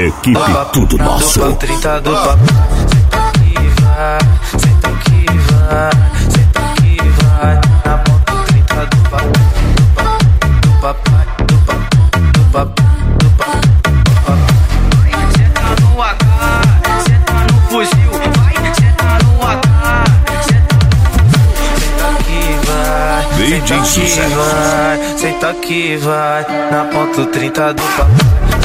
Equipe Tudo Nosso. Do 30 do papo. Senta que vai, senta que vai. Na ponta do 30 do papo. Do papai, do papo, do papo, do papo. Senta no AK, senta no fuzil. Vai, senta no AK, senta no fuzil. Senta que vai, DJ senta que vai, senta que vai. Na ponta do 30 do papo.